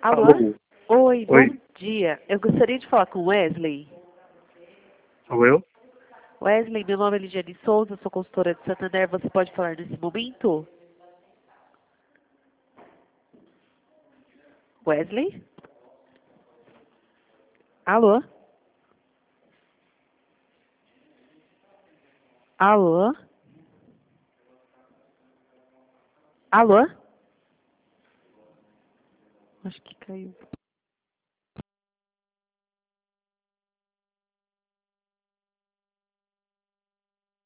Alô? Alô? Oi, bom Oi, dia. Eu gostaria de falar com o Wesley. sou eu? Wesley, meu nome é Lidiane Souza, sou consultora de Santander. Você pode falar nesse momento? Wesley? Alô? Alô? Alô? Acho que caiu.